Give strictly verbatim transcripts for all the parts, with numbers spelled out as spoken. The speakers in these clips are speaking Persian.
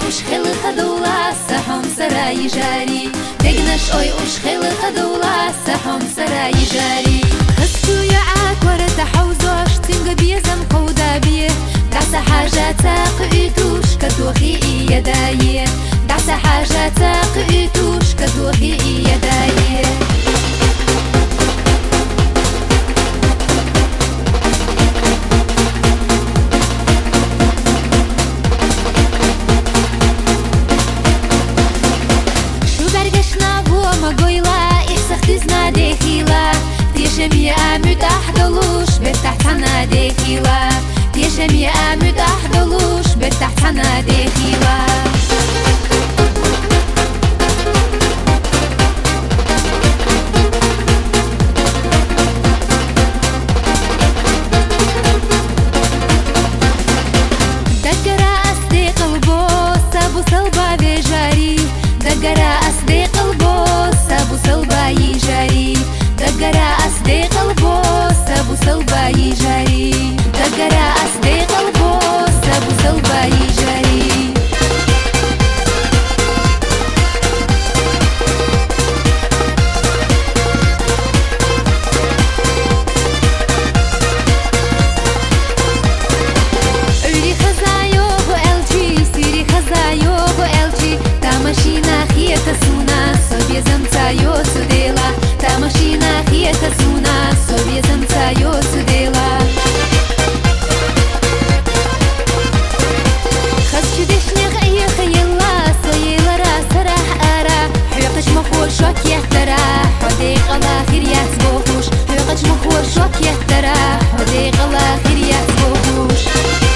уж хилы хадула сахом сараи жари дегнаш ой уж хилы хадула сахом сараи жари خسو يا عاكورة تحوزوش تنقى بيزم قودا بيه دعس حاجة تاقئتوش كدوخي يدايه دعس حاجة تاقئتوش كدوخي يدايه تيجمي أمد أحدلوش بتحت حنا دخيلة تيجمي أمد أحدلوش بتحت حنا دخيلة دقرا أصدق البوس أبو صلبة بجاري دقرا أصدق البوس أبو صلبة يجاري دقرا أصدق البوس أبو صلبة يجاري دقرا أصدق البوس أبو صلبة يجاري أولي خزايوه ألجي سيري خزايوه ألجي تا ماشينا خيتا سونا sobie zamcają cudela ta maszyna chiecha suna sobie zamcają cudela خسشو دشنغ ايخ يلا سويلا راس راح ارا حيقش مخور شوك يهترا حديق الاخر يحسبوخوش حيقش مخور شوك يهترا حديق الاخر يحسبوخوش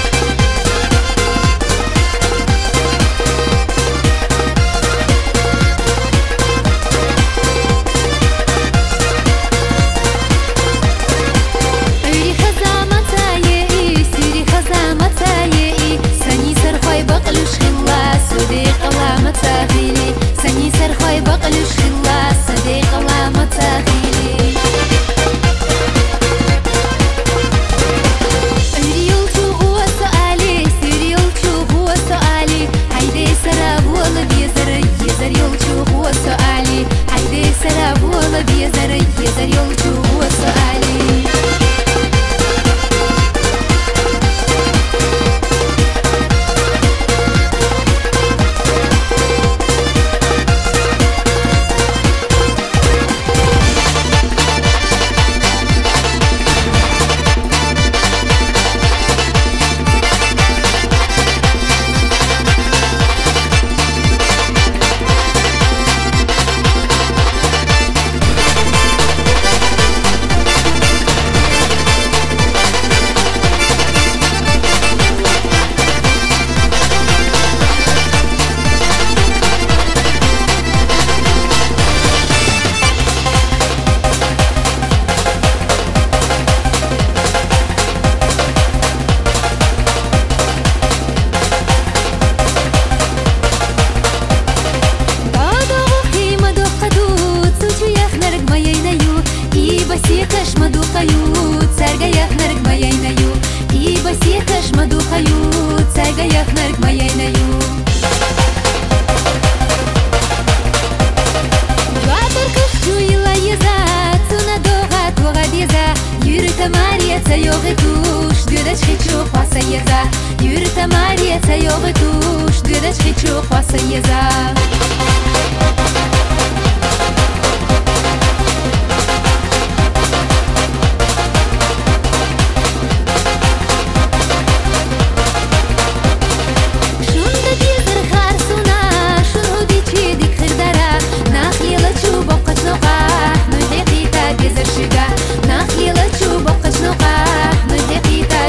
سني سرخوي بقلش خلا صديق الله متاخيلي الريول شو هو سؤالي سيريول شو هو سؤالي هيدي سراب ولا بيزر يزر يول شو هو سؤالي هيدي سراب ولا بيزر يزر يول شو هو سؤالي بسيكش مدو قيود سرقا يخنرق ما يينيو إي بسيكش مدو قيود سرقا يخنرق ما يينيو جواتر كشو يلا يزا تونا دوغات وغاد يزا يورتا ماريا تيوغتوش دودش خيچو خواسا يزا يورتا ماريا تيوغتوش دودش خيچو خواسا يزا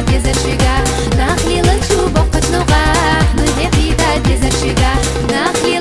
نخلي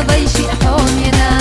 بيشي حومنا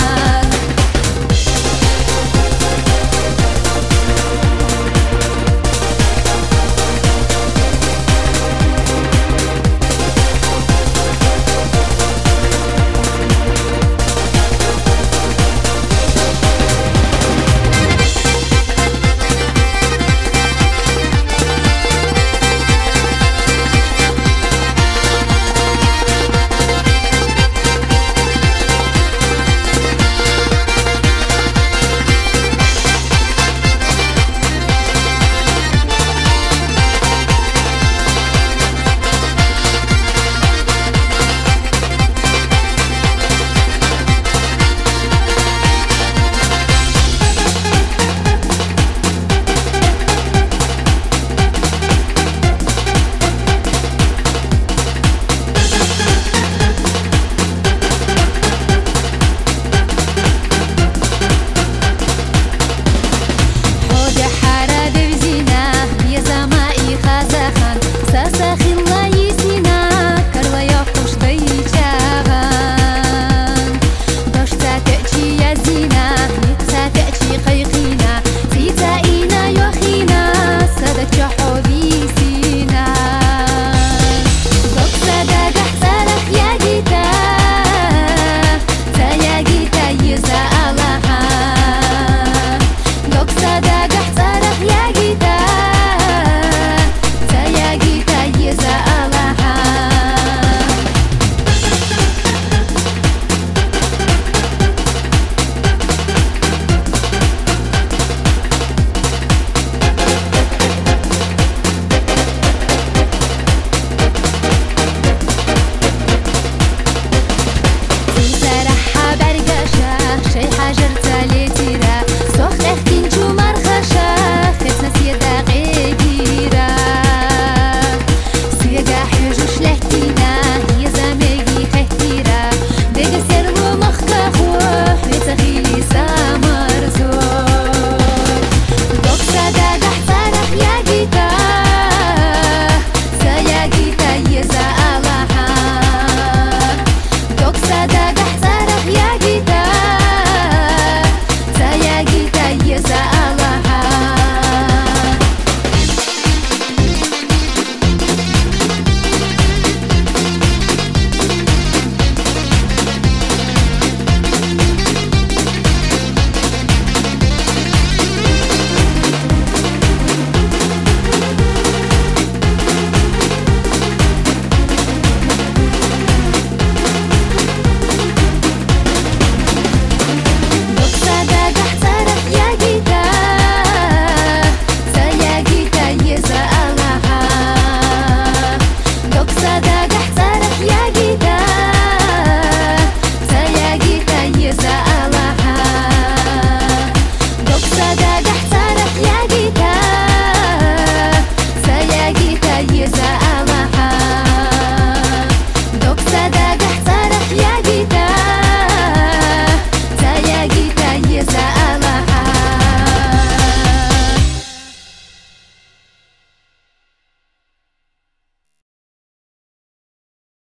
Yeah.